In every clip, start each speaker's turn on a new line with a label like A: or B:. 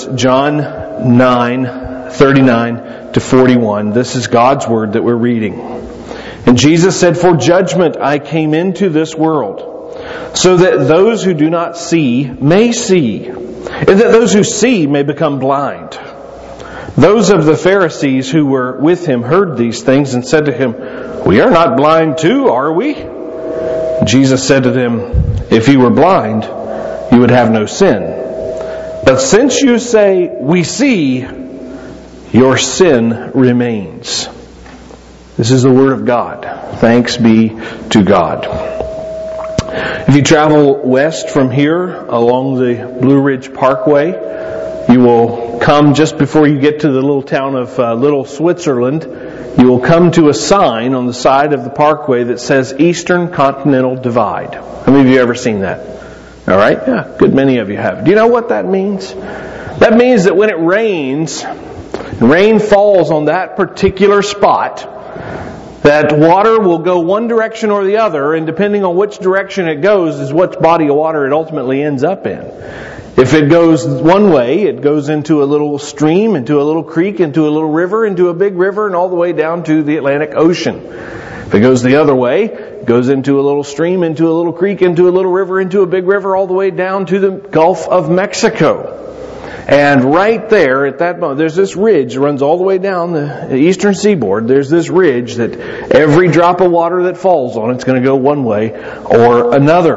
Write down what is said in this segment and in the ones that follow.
A: It's John 9:39 to 41. This is God's Word that we're reading. And Jesus said, "For judgment I came into this world, so that those who do not see may see, and that those who see may become blind." Those of the Pharisees who were with him heard these things and said to him, "We are not blind too, are we?" Jesus said to them, "If you were blind, you would have no sin. But since you say, 'We see,' your sin remains." This is the Word of God. Thanks be to God. If you travel west from here along the Blue Ridge Parkway, you will come just before you get to the little town of Little Switzerland. You will come to a sign on the side of the parkway that says Eastern Continental Divide. How many of you have ever seen that? All right? Yeah, good many of you have. Do you know what that means? That means that when it rains, rain falls on that particular spot, that water will go one direction or the other, and depending on which direction it goes is which body of water it ultimately ends up in. If it goes one way, it goes into a little stream, into a little creek, into a little river, into a big river, and all the way down to the Atlantic Ocean. If it goes the other way, it goes into a little stream, into a little creek, into a little river, into a big river, all the way down to the Gulf of Mexico. And right there, at that moment, there's this ridge that runs all the way down the eastern seaboard. There's this ridge that every drop of water that falls on it's going to go one way or another.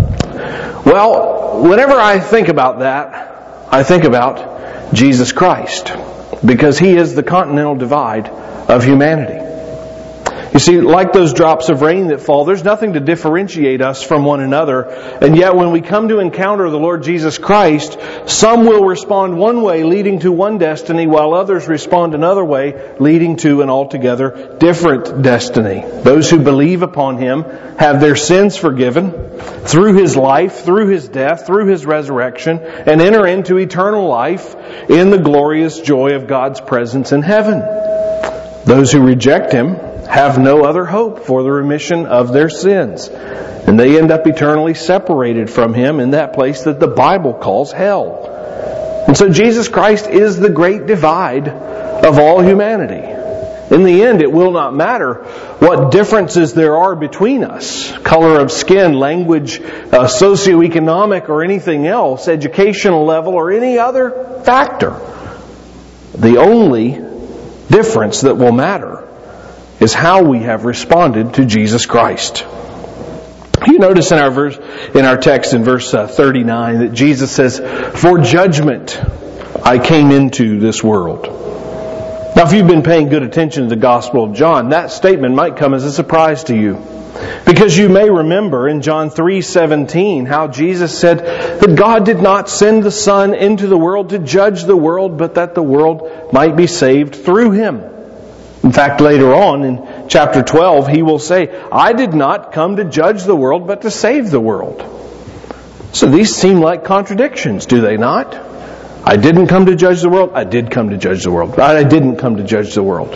A: Well, whenever I think about that, I think about Jesus Christ, because He is the continental divide of humanity. You see, like those drops of rain that fall, there's nothing to differentiate us from one another. And yet when we come to encounter the Lord Jesus Christ, some will respond one way, leading to one destiny, while others respond another way, leading to an altogether different destiny. Those who believe upon Him have their sins forgiven through His life, through His death, through His resurrection, and enter into eternal life in the glorious joy of God's presence in heaven. Those who reject Him have no other hope for the remission of their sins. And they end up eternally separated from Him in that place that the Bible calls hell. And so Jesus Christ is the great divide of all humanity. In the end, it will not matter what differences there are between us. Color of skin, language, socioeconomic or anything else, educational level or any other factor. The only difference that will matter is how we have responded to Jesus Christ. You notice in our text in verse 39 that Jesus says, "For judgment I came into this world." Now, if you've been paying good attention to the Gospel of John, that statement might come as a surprise to you. Because you may remember in John 3:17 how Jesus said that God did not send the Son into the world to judge the world, but that the world might be saved through Him. In fact, later on in chapter 12, He will say, "I did not come to judge the world, but to save the world." So these seem like contradictions, do they not? I didn't come to judge the world. I did come to judge the world. I didn't come to judge the world.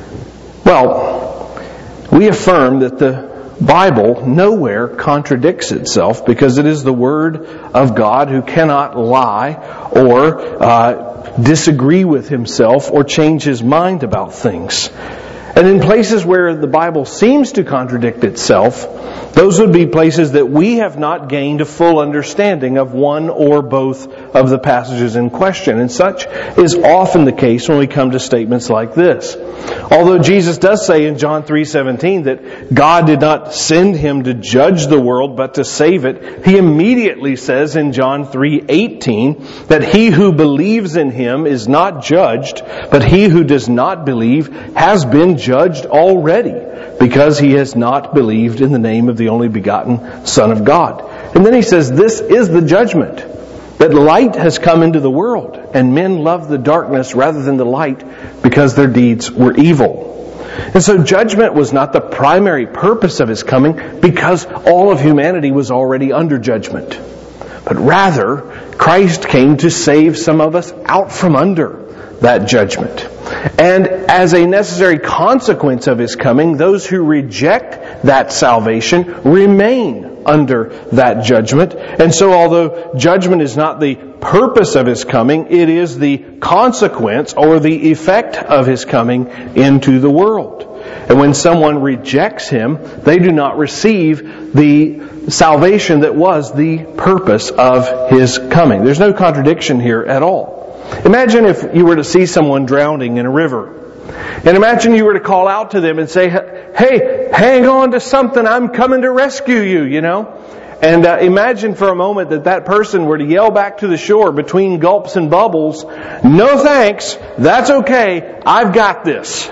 A: Well, we affirm that the Bible nowhere contradicts itself, because it is the Word of God who cannot lie or disagree with Himself or change His mind about things. And in places where the Bible seems to contradict itself, those would be places that we have not gained a full understanding of one or both of the passages in question. And such is often the case when we come to statements like this. Although Jesus does say in John 3:17 that God did not send Him to judge the world but to save it, He immediately says in John 3:18 that he who believes in Him is not judged, but he who does not believe has been judged already, because he has not believed in the name of the only begotten Son of God. And then He says, "This is the judgment, that light has come into the world, and men love the darkness rather than the light, because their deeds were evil." And so judgment was not the primary purpose of His coming, because all of humanity was already under judgment. But rather, Christ came to save some of us out from under that judgment. And as a necessary consequence of His coming, those who reject that salvation remain under that judgment. And so although judgment is not the purpose of His coming, it is the consequence or the effect of His coming into the world. And when someone rejects Him, they do not receive the salvation that was the purpose of His coming. There's no contradiction here at all. Imagine if you were to see someone drowning in a river. And imagine you were to call out to them and say, "Hey, hang on to something, I'm coming to rescue you," you know. And imagine for a moment that person were to yell back to the shore between gulps and bubbles, "No thanks, that's okay, I've got this."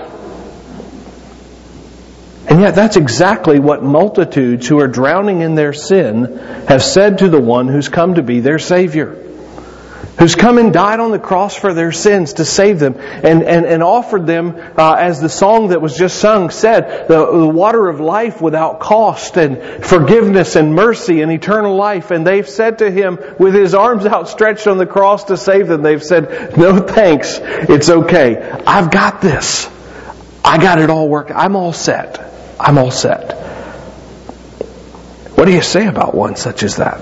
A: And yet that's exactly what multitudes who are drowning in their sin have said to the one who's come to be their Savior, who's come and died on the cross for their sins to save them, and offered them, as the song that was just sung said, the water of life without cost, and forgiveness and mercy and eternal life. And they've said to Him, with His arms outstretched on the cross to save them, they've said, "No thanks, it's okay. I've got this. I got it all worked. I'm all set. I'm all set." What do you say about one such as that?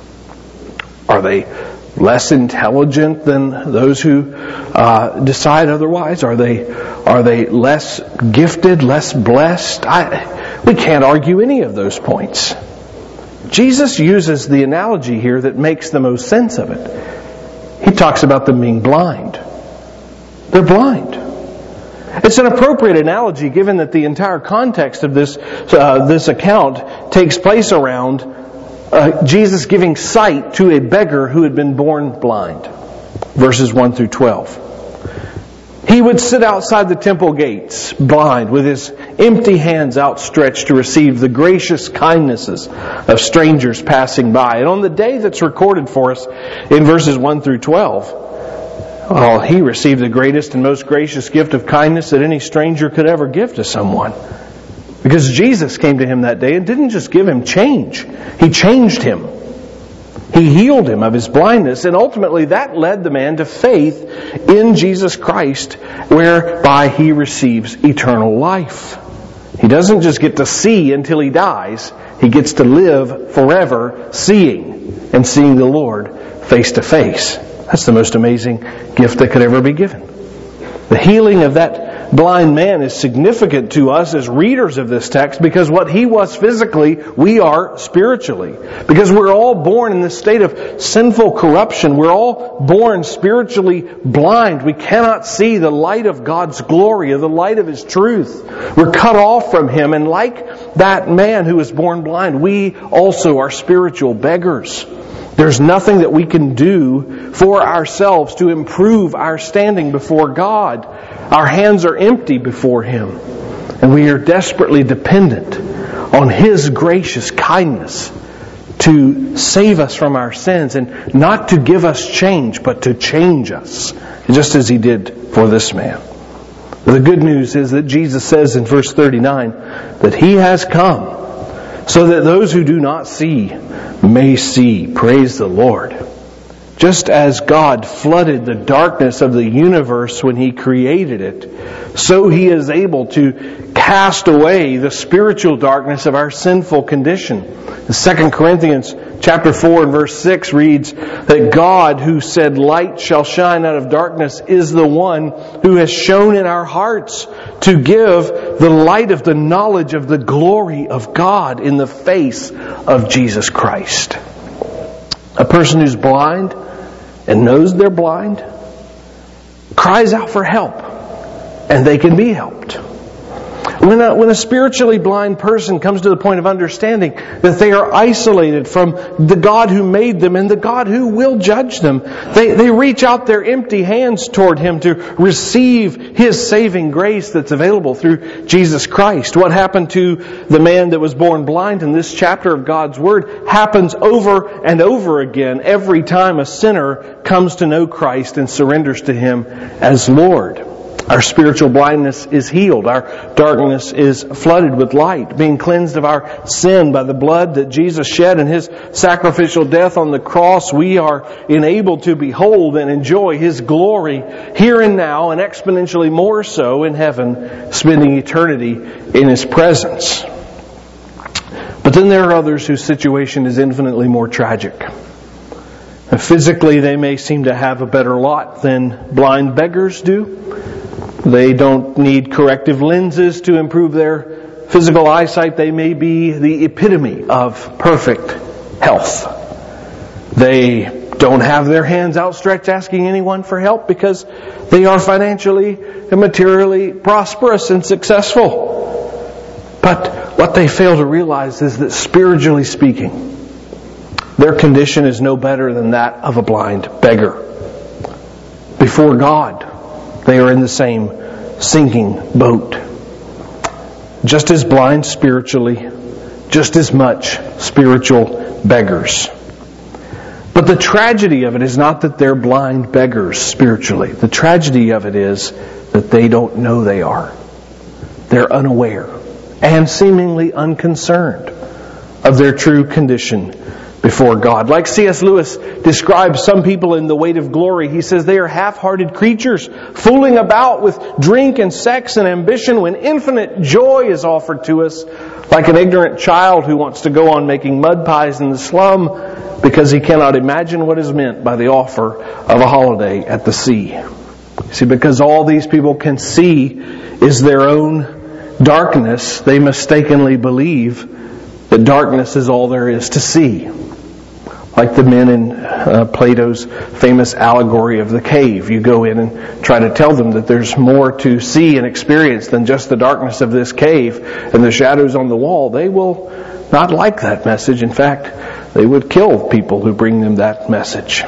A: Are they less intelligent than those who decide otherwise? Are they less gifted, less blessed? We can't argue any of those points. Jesus uses the analogy here that makes the most sense of it. He talks about them being blind. They're blind. It's an appropriate analogy given that the entire context of this account takes place around Jesus giving sight to a beggar who had been born blind. Verses 1 through 12. He would sit outside the temple gates, blind, with his empty hands outstretched to receive the gracious kindnesses of strangers passing by. And on the day that's recorded for us in verses 1 through 12, well, he received the greatest and most gracious gift of kindness that any stranger could ever give to someone. Because Jesus came to him that day and didn't just give him change. He changed him. He healed him of his blindness, and ultimately that led the man to faith in Jesus Christ, whereby he receives eternal life. He doesn't just get to see until he dies. He gets to live forever seeing and seeing the Lord face to face. That's the most amazing gift that could ever be given. The healing of that blind man is significant to us as readers of this text, because what he was physically, we are spiritually. Because we're all born in this state of sinful corruption. We're all born spiritually blind. We cannot see the light of God's glory or the light of His truth. We're cut off from Him. And like that man who was born blind, we also are spiritual beggars. There's nothing that we can do for ourselves to improve our standing before God. Our hands are empty before Him. And we are desperately dependent on His gracious kindness to save us from our sins, and not to give us change, but to change us, just as He did for this man. The good news is that Jesus says in verse 39 that He has come so that those who do not see may see. Praise the Lord. Just as God flooded the darkness of the universe when He created it, so He is able to cast away the spiritual darkness of our sinful condition. 2 Corinthians chapter 4 and verse 6 reads that God, who said light shall shine out of darkness, is the one who has shone in our hearts to give the light of the knowledge of the glory of God in the face of Jesus Christ. A person who's blind and knows they're blind cries out for help, and they can be helped. When a spiritually blind person comes to the point of understanding that they are isolated from the God who made them and the God who will judge them, they reach out their empty hands toward Him to receive His saving grace that's available through Jesus Christ. What happened to the man that was born blind in this chapter of God's Word happens over and over again every time a sinner comes to know Christ and surrenders to Him as Lord. Our spiritual blindness is healed. Our darkness is flooded with light, being cleansed of our sin by the blood that Jesus shed in His sacrificial death on the cross. We are enabled to behold and enjoy His glory here and now, and exponentially more so in heaven, spending eternity in His presence. But But then there are others whose situation is infinitely more tragic. Physically, they may seem to have a better lot than blind beggars do. They don't need corrective lenses to improve their physical eyesight. They may be the epitome of perfect health. They don't have their hands outstretched asking anyone for help because they are financially and materially prosperous and successful. But what they fail to realize is that spiritually speaking, their condition is no better than that of a blind beggar. Before God, they are in the same sinking boat. Just as blind spiritually, just as much spiritual beggars. But the tragedy of it is not that they're blind beggars spiritually. The tragedy of it is that they don't know they are. They're unaware and seemingly unconcerned of their true condition before God. Like C.S. Lewis describes some people in The Weight of Glory, he says they are half-hearted creatures fooling about with drink and sex and ambition when infinite joy is offered to us, like an ignorant child who wants to go on making mud pies in the slum because he cannot imagine what is meant by the offer of a holiday at the sea. See, because all these people can see is their own darkness, they mistakenly believe that darkness is all there is to see. Like the men in Plato's famous allegory of the cave. You go in and try to tell them that there's more to see and experience than just the darkness of this cave and the shadows on the wall. They will not like that message. In fact, they would kill people who bring them that message.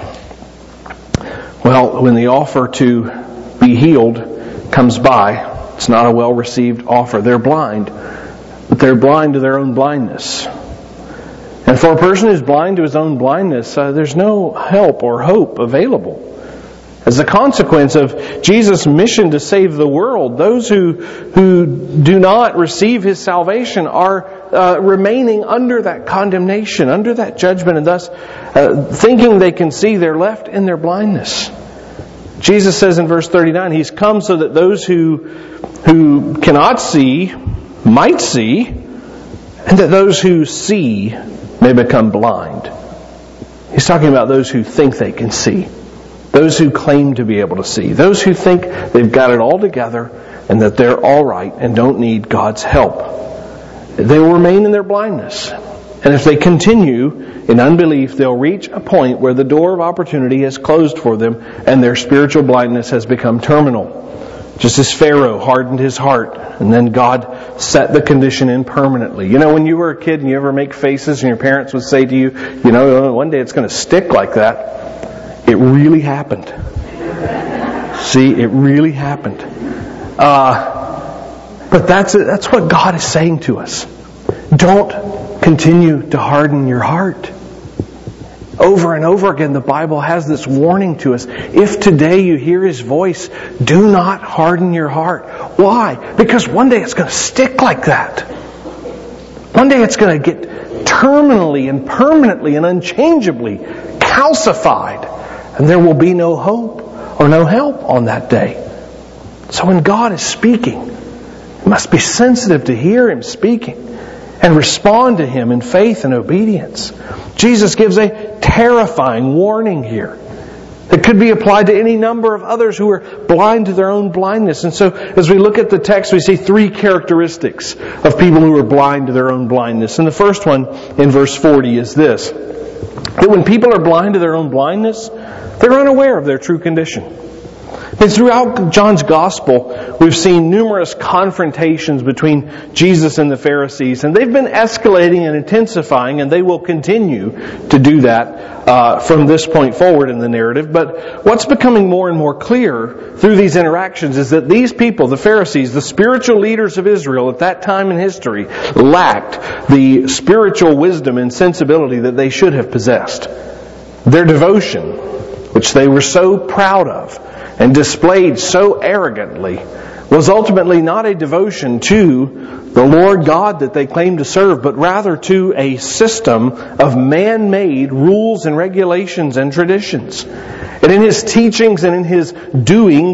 A: Well, when the offer to be healed comes by, it's not a well-received offer. They're blind, but they're blind to their own blindness. And for a person who's blind to his own blindness, there's no help or hope available. As a consequence of Jesus' mission to save the world, those who do not receive His salvation are remaining under that condemnation, under that judgment, and thus thinking they can see, they're left in their blindness. Jesus says in verse 39, He's come so that those who cannot see might see, and that those who see may become blind. He's talking about those who think they can see. Those who claim to be able to see. Those who think they've got it all together and that they're all right and don't need God's help. They will remain in their blindness. And if they continue in unbelief, they'll reach a point where the door of opportunity has closed for them and their spiritual blindness has become terminal. Just as Pharaoh hardened his heart and then God set the condition in permanently. You know, when you were a kid and you ever make faces and your parents would say to you, you know, one day it's going to stick like that. It really happened. See, it really happened. But that's what God is saying to us. Don't continue to harden your heart. Over and over again, the Bible has this warning to us. If today you hear His voice, do not harden your heart. Why? Because one day it's going to stick like that. One day it's going to get terminally and permanently and unchangeably calcified. And there will be no hope or no help on that day. So when God is speaking, you must be sensitive to hear Him speaking and respond to Him in faith and obedience. Jesus gives a terrifying warning here that could be applied to any number of others who are blind to their own blindness. And so as we look at the text, we see three characteristics of people who are blind to their own blindness. And the first one in verse 40 is this: that when people are blind to their own blindness, they're unaware of their true condition. And throughout John's Gospel, we've seen numerous confrontations between Jesus and the Pharisees, and they've been escalating and intensifying, and they will continue to do that from this point forward in the narrative. But what's becoming more and more clear through these interactions is that these people, the Pharisees, the spiritual leaders of Israel at that time in history, lacked the spiritual wisdom and sensibility that they should have possessed. Their devotion, which they were so proud of and displayed so arrogantly, was ultimately not a devotion to the Lord God that they claimed to serve, but rather to a system of man-made rules and regulations and traditions. And in His teachings and in His doings,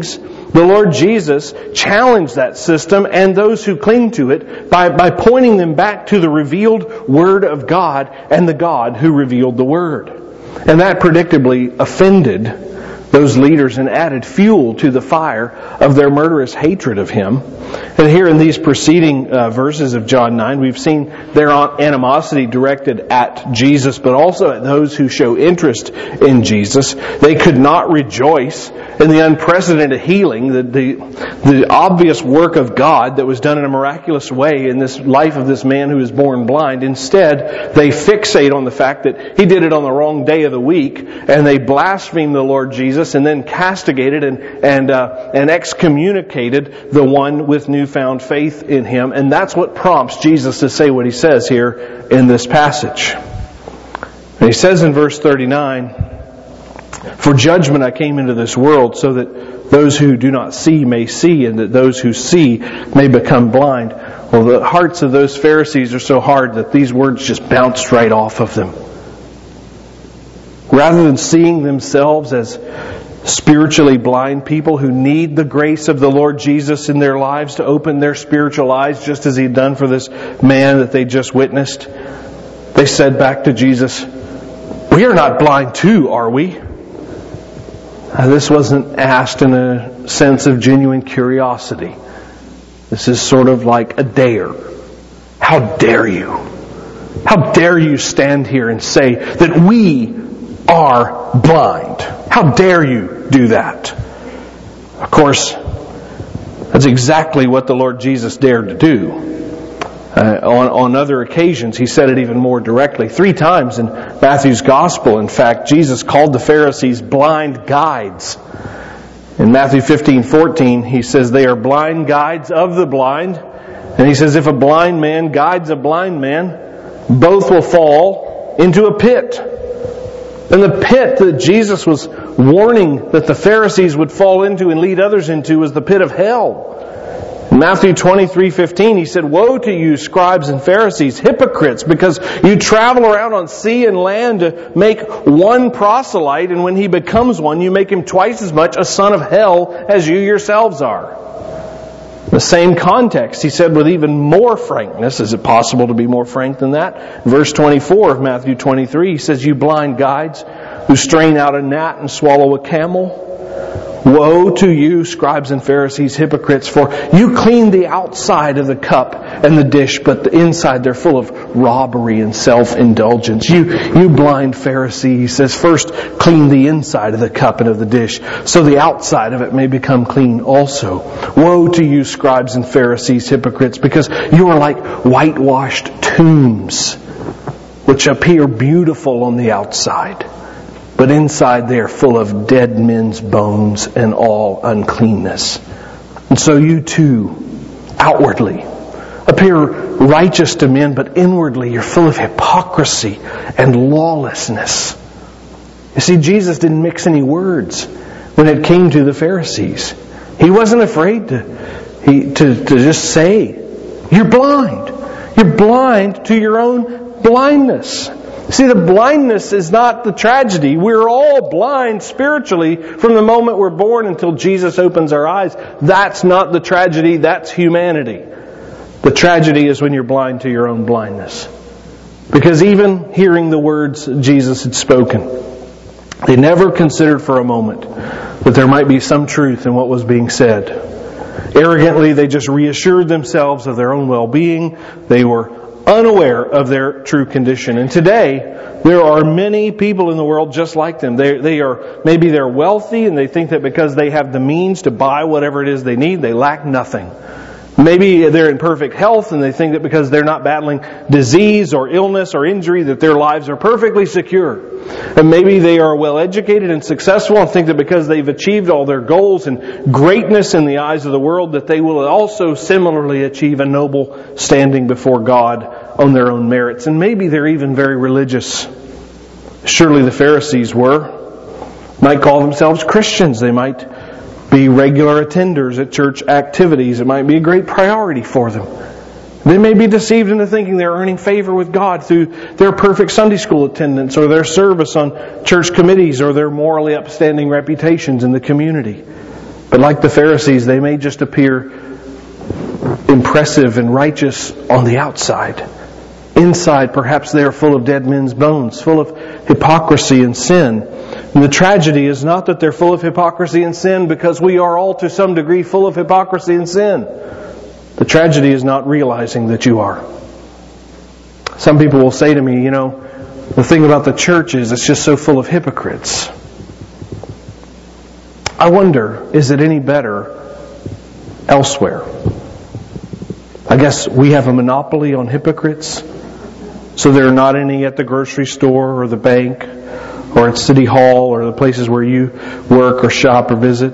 A: The Lord Jesus challenged that system and those who cling to it by pointing them back to the revealed Word of God and the God who revealed the Word. And that predictably offended those leaders and added fuel to the fire of their murderous hatred of Him. And here in these preceding verses of John 9, we've seen their animosity directed at Jesus, but also at those who show interest in Jesus. They could not rejoice in the unprecedented healing, the obvious work of God that was done in a miraculous way in this life of this man who was born blind. Instead, they fixate on the fact that He did it on the wrong day of the week, and they blaspheme the Lord Jesus and then castigated and excommunicated the one with newfound faith in Him. And that's what prompts Jesus to say what He says here in this passage. And He says in verse 39, "For judgment I came into this world, so that those who do not see may see, and that those who see may become blind." Well, the hearts of those Pharisees are so hard that these words just bounced right off of them. Rather than seeing themselves as spiritually blind people who need the grace of the Lord Jesus in their lives to open their spiritual eyes, just as He had done for this man that they just witnessed, they said back to Jesus, "We are not blind too, are we?" This wasn't asked in a sense of genuine curiosity. This is sort of like a dare. How dare you? How dare you stand here and say that we are blind? How dare you do that? Of course, that's exactly what the Lord Jesus dared to do. On other occasions, He said it even more directly. 3 times in Matthew's Gospel, in fact, Jesus called the Pharisees blind guides. In Matthew 15:14, He says they are blind guides of the blind. And He says if a blind man guides a blind man, both will fall into a pit. And the pit that Jesus was warning that the Pharisees would fall into and lead others into was the pit of hell. In Matthew 23:15, He said, "Woe to you, scribes and Pharisees, hypocrites, because you travel around on sea and land to make one proselyte, and when he becomes one, you make him twice as much a son of hell as you yourselves are." The same context, He said with even more frankness. Is it possible to be more frank than that? Verse 24 of Matthew 23, He says, "You blind guides who strain out a gnat and swallow a camel. Woe to you, scribes and Pharisees, hypocrites, for you clean the outside of the cup and the dish, but the inside they're full of robbery and self-indulgence." You blind Pharisee, He says, first clean the inside of the cup and of the dish, so the outside of it may become clean also. Woe to you, scribes and Pharisees, hypocrites, because you are like whitewashed tombs, which appear beautiful on the outside, but inside they are full of dead men's bones and all uncleanness. And so you too, outwardly, appear righteous to men, but inwardly you're full of hypocrisy and lawlessness. You see, Jesus didn't mix any words when it came to the Pharisees. He wasn't afraid to just say, "You're blind. You're blind to your own blindness." See, the blindness is not the tragedy. We're all blind spiritually from the moment we're born until Jesus opens our eyes. That's not the tragedy, that's humanity. The tragedy is when you're blind to your own blindness. Because even hearing the words Jesus had spoken, they never considered for a moment that there might be some truth in what was being said. Arrogantly, they just reassured themselves of their own well-being. They were unaware of their true condition. And today, there are many people in the world just like them. Maybe they're wealthy and they think that because they have the means to buy whatever it is they need, they lack nothing. Maybe they're in perfect health and they think that because they're not battling disease or illness or injury that their lives are perfectly secure. And maybe they are well educated and successful and think that because they've achieved all their goals and greatness in the eyes of the world that they will also similarly achieve a noble standing before God on their own merits. And maybe they're even very religious. Surely the Pharisees might call themselves Christians. They might be regular attenders at church activities. It might be a great priority for them. They may be deceived into thinking they're earning favor with God through their perfect Sunday school attendance or their service on church committees or their morally upstanding reputations in the community. But like the Pharisees, they may just appear impressive and righteous on the outside. Inside, perhaps they are full of dead men's bones, full of hypocrisy and sin. And the tragedy is not that they're full of hypocrisy and sin, because we are all to some degree full of hypocrisy and sin. The tragedy is not realizing that you are. Some people will say to me, the thing about the church is it's just so full of hypocrites. I wonder, is it any better elsewhere? I guess we have a monopoly on hypocrites, so there are not any at the grocery store or the bank or at City Hall or the places where you work or shop or visit.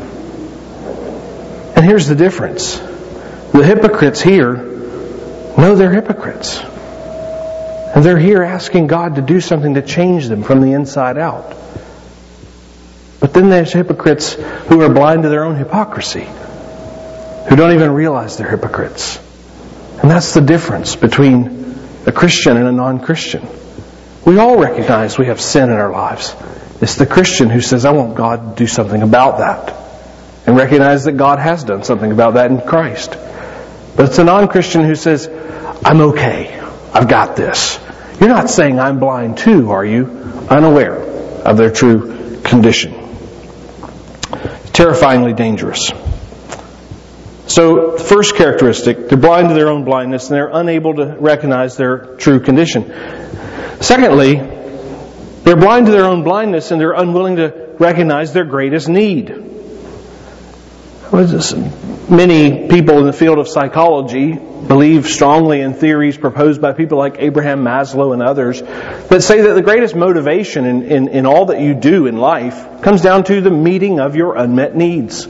A: And here's the difference. The hypocrites here know they're hypocrites. And they're here asking God to do something to change them from the inside out. But then there's hypocrites who are blind to their own hypocrisy, who don't even realize they're hypocrites. And that's the difference between a Christian and a non-Christian. We all recognize we have sin in our lives. It's the Christian who says, I want God to do something about that. And recognize that God has done something about that in Christ. But it's a non-Christian who says, I'm okay. I've got this. You're not saying I'm blind too, are you? Unaware of their true condition. Terrifyingly dangerous. So, first characteristic, they're blind to their own blindness and they're unable to recognize their true condition. Secondly, they're blind to their own blindness and they're unwilling to recognize their greatest need. Many people in the field of psychology believe strongly in theories proposed by people like Abraham Maslow and others that say that the greatest motivation in all that you do in life comes down to the meeting of your unmet needs.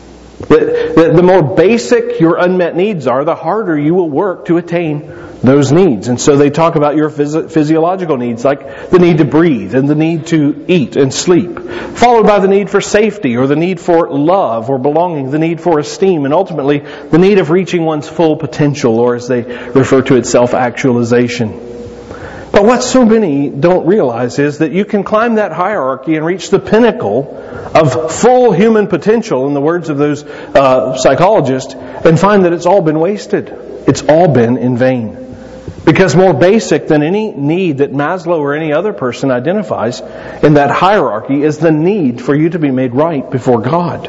A: The more basic your unmet needs are, the harder you will work to attain those needs. And so they talk about your physiological needs, like the need to breathe and the need to eat and sleep, followed by the need for safety or the need for love or belonging, the need for esteem, and ultimately the need of reaching one's full potential, or as they refer to it, self-actualization. But what so many don't realize is that you can climb that hierarchy and reach the pinnacle of full human potential, in the words of those psychologists, and find that it's all been wasted. It's all been in vain. Because more basic than any need that Maslow or any other person identifies in that hierarchy is the need for you to be made right before God.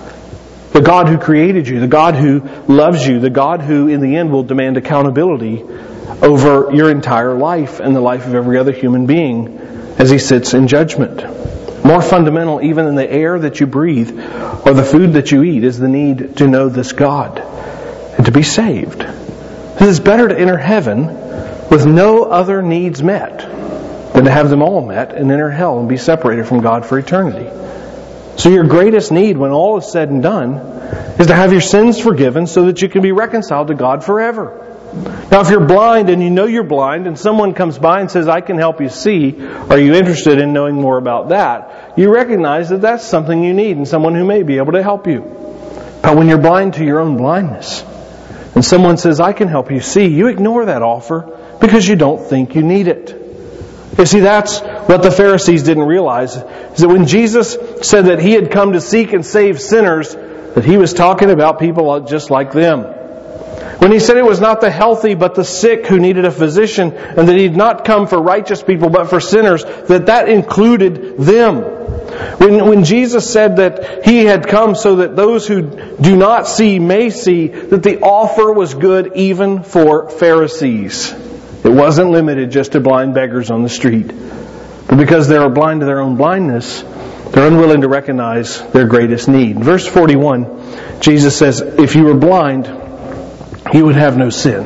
A: The God who created you, the God who loves you, the God who in the end will demand accountability over your entire life and the life of every other human being as He sits in judgment. More fundamental even than the air that you breathe or the food that you eat is the need to know this God and to be saved. It is better to enter heaven with no other needs met than to have them all met and enter hell and be separated from God for eternity. So your greatest need when all is said and done is to have your sins forgiven so that you can be reconciled to God forever. Now if you're blind and you know you're blind and someone comes by and says, I can help you see, are you interested in knowing more about that? You recognize that that's something you need and someone who may be able to help you. But when you're blind to your own blindness and someone says, I can help you see, you ignore that offer because you don't think you need it. You see, that's what the Pharisees didn't realize, is that when Jesus said that He had come to seek and save sinners, that He was talking about people just like them. When He said it was not the healthy but the sick who needed a physician, and that He had not come for righteous people but for sinners, that included them. When Jesus said that He had come so that those who do not see may see, that the offer was good even for Pharisees. It wasn't limited just to blind beggars on the street. But because they are blind to their own blindness, they're unwilling to recognize their greatest need. Verse 41, Jesus says, if you were blind, you would have no sin.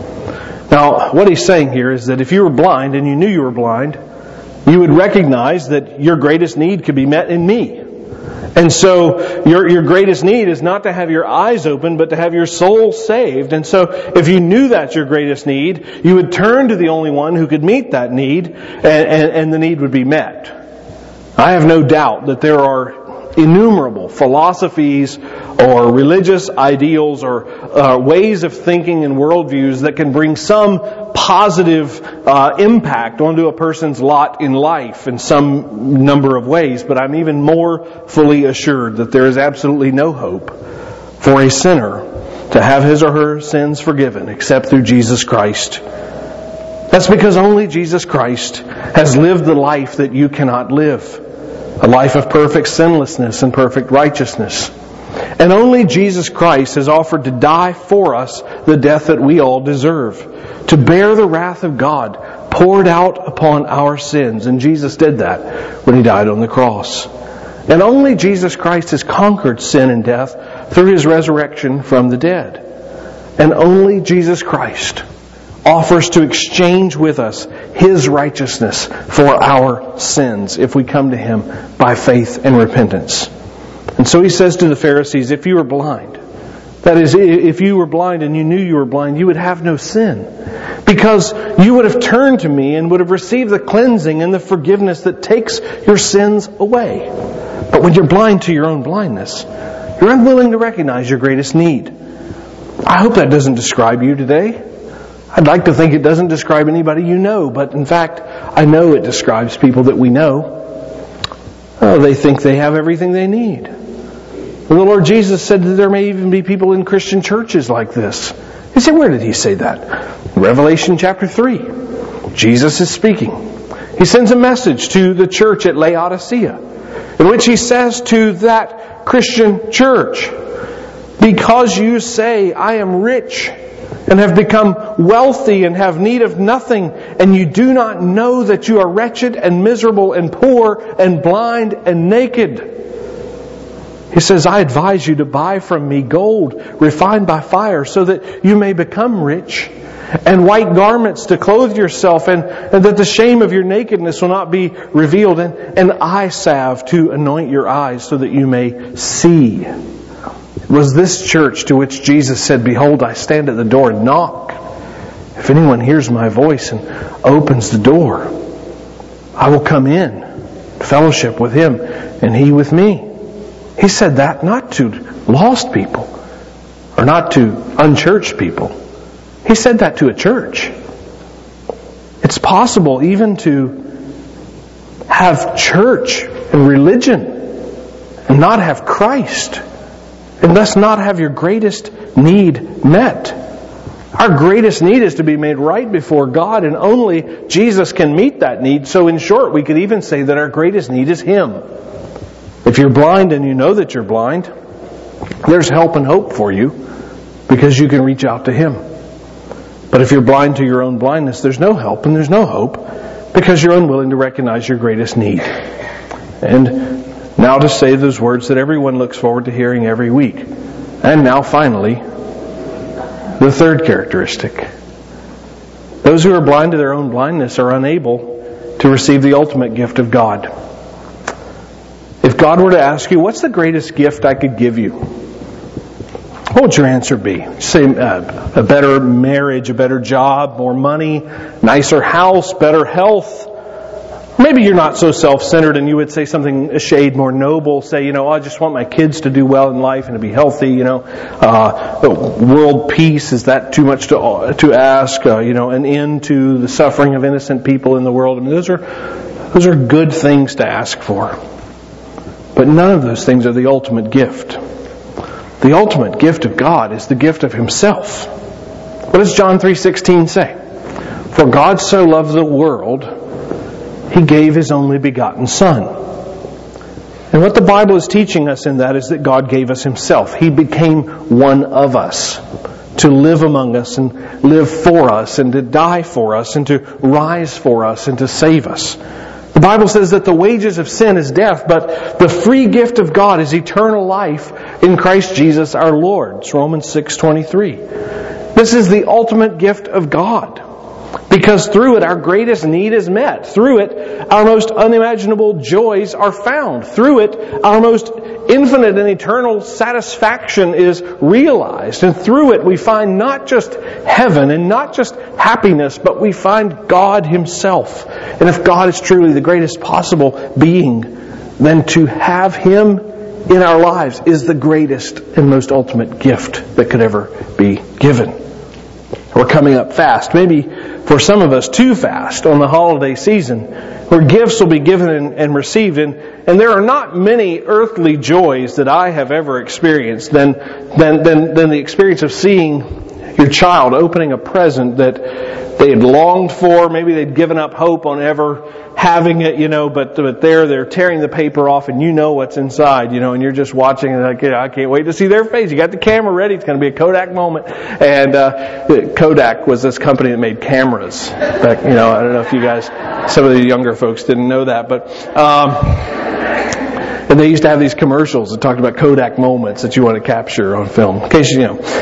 A: Now, what He's saying here is that if you were blind and you knew you were blind, you would recognize that your greatest need could be met in me. And so your greatest need is not to have your eyes open, but to have your soul saved. And so if you knew that's your greatest need, you would turn to the only one who could meet that need, and the need would be met. I have no doubt that there are innumerable philosophies or religious ideals or ways of thinking and worldviews that can bring some positive impact onto a person's lot in life in some number of ways, but I'm even more fully assured that there is absolutely no hope for a sinner to have his or her sins forgiven except through Jesus Christ. That's because only Jesus Christ has lived the life that you cannot live. A life of perfect sinlessness and perfect righteousness. And only Jesus Christ has offered to die for us the death that we all deserve. To bear the wrath of God poured out upon our sins. And Jesus did that when He died on the cross. And only Jesus Christ has conquered sin and death through His resurrection from the dead. And only Jesus Christ offers to exchange with us His righteousness for our sins if we come to Him by faith and repentance. And so He says to the Pharisees, if you were blind, that is, if you were blind and you knew you were blind, you would have no sin. Because you would have turned to Me and would have received the cleansing and the forgiveness that takes your sins away. But when you're blind to your own blindness, you're unwilling to recognize your greatest need. I hope that doesn't describe you today. I'd like to think it doesn't describe anybody you know, but in fact, I know it describes people that we know. Oh, they think they have everything they need. The Lord Jesus said that there may even be people in Christian churches like this. You say, where did He say that? Revelation chapter 3. Jesus is speaking. He sends a message to the church at Laodicea, in which He says to that Christian church, because you say, I am rich, and have become wealthy and have need of nothing, and you do not know that you are wretched and miserable and poor and blind and naked. He says, I advise you to buy from Me gold refined by fire so that you may become rich, and white garments to clothe yourself, and that the shame of your nakedness will not be revealed, and eye salve to anoint your eyes so that you may see. It was this church to which Jesus said, behold, I stand at the door and knock. If anyone hears My voice and opens the door, I will come in, fellowship with him, and he with me. He said that not to lost people, or not to unchurched people. He said that to a church. It's possible even to have church and religion and not have Christ, and thus not have your greatest need met. Our greatest need is to be made right before God, and only Jesus can meet that need. So in short, we could even say that our greatest need is Him. If you're blind and you know that you're blind, there's help and hope for you because you can reach out to Him. But if you're blind to your own blindness, there's no help and there's no hope because you're unwilling to recognize your greatest need. And now to say those words that everyone looks forward to hearing every week. And now finally, the third characteristic. Those who are blind to their own blindness are unable to receive the ultimate gift of God. If God were to ask you, what's the greatest gift I could give you? What would your answer be? Say a better marriage, a better job, more money, nicer house, better health. Maybe you're not so self-centered and you would say something a shade more noble. Say, I just want my kids to do well in life and to be healthy, world peace, is that too much to ask? An end to the suffering of innocent people in the world. I mean, those are good things to ask for. But none of those things are the ultimate gift. The ultimate gift of God is the gift of Himself. What does John 3:16 say? For God so loved the world, He gave His only begotten Son. And what the Bible is teaching us in that is that God gave us Himself. He became one of us to live among us and live for us and to die for us and to rise for us and to save us. The Bible says that the wages of sin is death, but the free gift of God is eternal life in Christ Jesus our Lord. It's Romans 6:23. This is the ultimate gift of God. Because through it our greatest need is met. Through it our most unimaginable joys are found. Through it our most infinite and eternal satisfaction is realized. And through it we find not just heaven and not just happiness, but we find God Himself. And if God is truly the greatest possible being, then to have Him in our lives is the greatest and most ultimate gift that could ever be given. We're coming up fast, maybe for some of us too fast on the holiday season, where gifts will be given and received. And there are not many earthly joys that I have ever experienced than the experience of seeing your child opening a present that they had longed for. Maybe they'd given up hope on ever having it, but they're tearing the paper off and you know what's inside, and you're just watching and like, I can't wait to see their face. You got the camera ready. It's going to be a Kodak moment. And Kodak was this company that made cameras. Back, I don't know if you guys, some of the younger folks didn't know that, but and they used to have these commercials that talked about Kodak moments that you want to capture on film. In case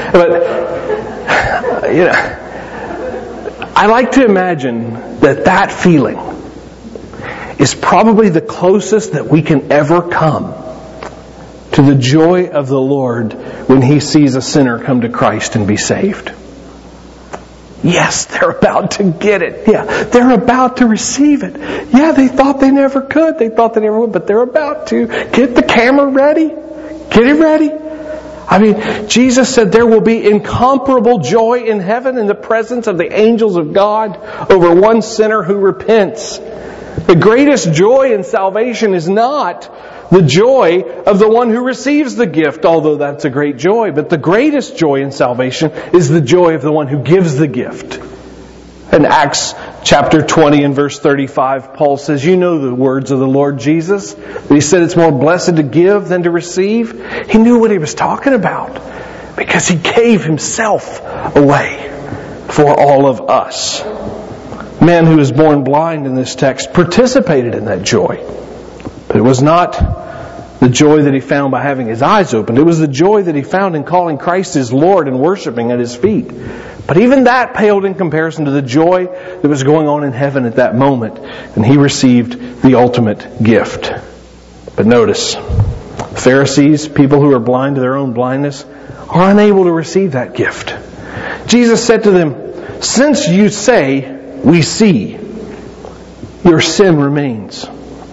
A: I like to imagine that feeling is probably the closest that we can ever come to the joy of the Lord when He sees a sinner come to Christ and be saved. Yes, they're about to get it. Yeah, they're about to receive it. Yeah, they thought they never could. They thought they never would, but they're about to. Get the camera ready. Get it ready. Jesus said there will be incomparable joy in heaven in the presence of the angels of God over one sinner who repents. The greatest joy in salvation is not the joy of the one who receives the gift, although that's a great joy. But the greatest joy in salvation is the joy of the one who gives the gift. In Acts chapter 20 and verse 35, Paul says, you know the words of the Lord Jesus. He said it's more blessed to give than to receive. He knew what he was talking about because He gave Himself away for all of us. Man who was born blind in this text participated in that joy. But it was not the joy that he found by having his eyes opened. It was the joy that he found in calling Christ his Lord and worshiping at His feet. But even that paled in comparison to the joy that was going on in heaven at that moment. And he received the ultimate gift. But notice, Pharisees, people who are blind to their own blindness, are unable to receive that gift. Jesus said to them, since you say, we see, your sin remains.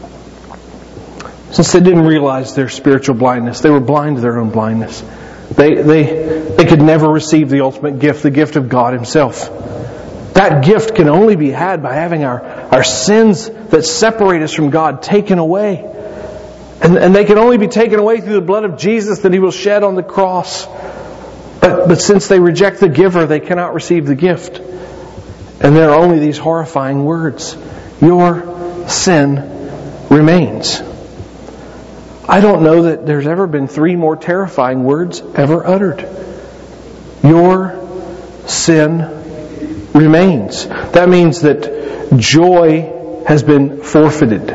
A: Since they didn't realize their spiritual blindness, they were blind to their own blindness. They could never receive the ultimate gift, the gift of God Himself. That gift can only be had by having our sins that separate us from God taken away. And they can only be taken away through the blood of Jesus that He will shed on the cross. But since they reject the giver, they cannot receive the gift. And there are only these horrifying words. Your sin remains. I don't know that there's ever been 3 more terrifying words ever uttered. Your sin remains. That means that joy has been forfeited.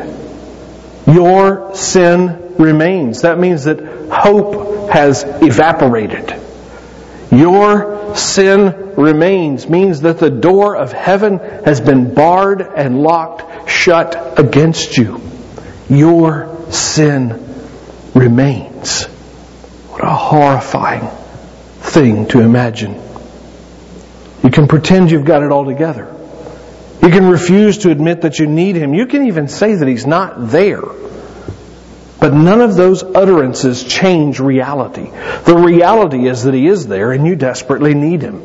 A: Your sin remains. That means that hope has evaporated. Your sin remains means that the door of heaven has been barred and locked shut against you. Your sin remains. What a horrifying thing to imagine. You can pretend you've got it all together. You can refuse to admit that you need Him. You can even say that He's not there. But none of those utterances change reality. The reality is that He is there and you desperately need Him.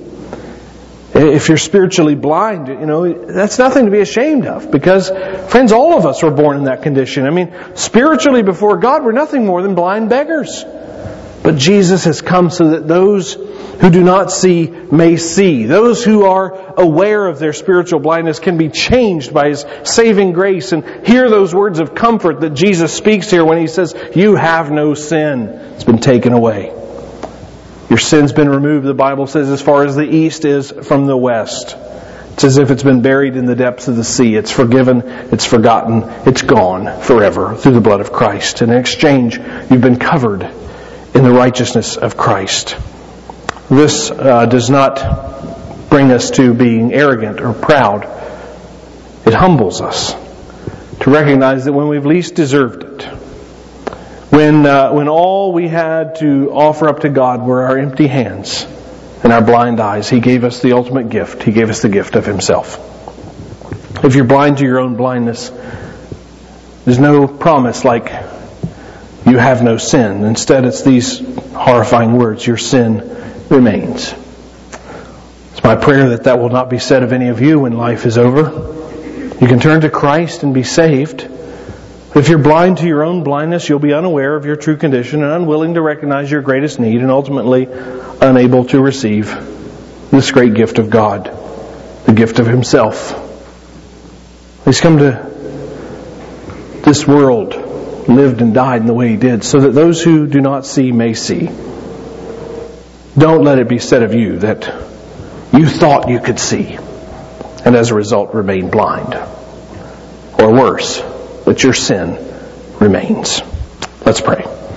A: If you're spiritually blind, that's nothing to be ashamed of. Because, friends, all of us were born in that condition. Spiritually before God, we're nothing more than blind beggars. But Jesus has come so that those who do not see may see. Those who are aware of their spiritual blindness can be changed by His saving grace and hear those words of comfort that Jesus speaks here when He says, you have no sin. It's been taken away. Your sin's been removed, the Bible says, as far as the east is from the west. It's as if it's been buried in the depths of the sea. It's forgiven, it's forgotten, it's gone forever through the blood of Christ. In exchange, you've been covered in the righteousness of Christ. This does not bring us to being arrogant or proud. It humbles us to recognize that when we've least deserved it, when all we had to offer up to God were our empty hands and our blind eyes, He gave us the ultimate gift. He gave us the gift of Himself. If you're blind to your own blindness, there's no promise like you have no sin. Instead, it's these horrifying words, your sin remains. It's My prayer that will not be said of any of you when life is over. You can turn to Christ and be saved. If you're blind to your own blindness, you'll be unaware of your true condition and unwilling to recognize your greatest need and ultimately unable to receive this great gift of God, the gift of Himself. He's come to this world, lived and died in the way He did, so that those who do not see may see. Don't let it be said of you that you thought you could see, and as a result remain blind. Or worse, that your sin remains. Let's pray.